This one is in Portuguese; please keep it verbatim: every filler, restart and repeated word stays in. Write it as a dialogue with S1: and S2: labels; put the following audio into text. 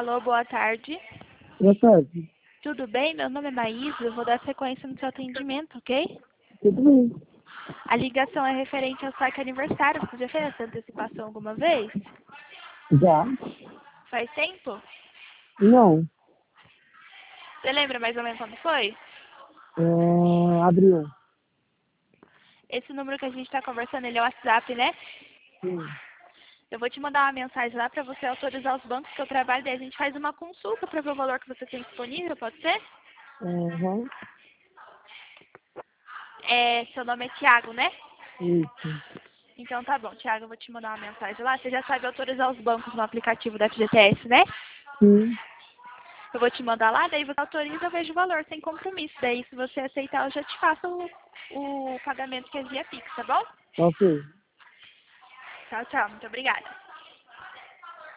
S1: Alô, boa tarde.
S2: Boa tarde.
S1: Tudo bem? Meu nome é Maísa, eu vou dar sequência no seu atendimento, ok?
S2: Tudo bem?
S1: A ligação é referente ao saque aniversário. Você já fez essa antecipação alguma vez?
S2: Já?
S1: Faz tempo?
S2: Não.
S1: Você lembra mais ou menos quando foi?
S2: É... Abril.
S1: Esse número que a gente está conversando, ele é o WhatsApp, né?
S2: Sim.
S1: Eu vou te mandar uma mensagem lá para você autorizar os bancos que eu trabalho, daí a gente faz uma consulta para ver o valor que você tem disponível, pode ser?
S2: Uhum.
S1: É, seu nome é Thiago, né?
S2: Isso.
S1: Então tá bom, Thiago, eu vou te mandar uma mensagem lá. Você já sabe autorizar os bancos no aplicativo da F G T S, né?
S2: Sim.
S1: Eu vou te mandar lá, daí você autoriza, eu vejo o valor, sem compromisso. Daí, se você aceitar, eu já te faço o, o pagamento que é via Pix, tá bom?
S2: Ok.
S1: Tchau, tchau. Muito obrigada.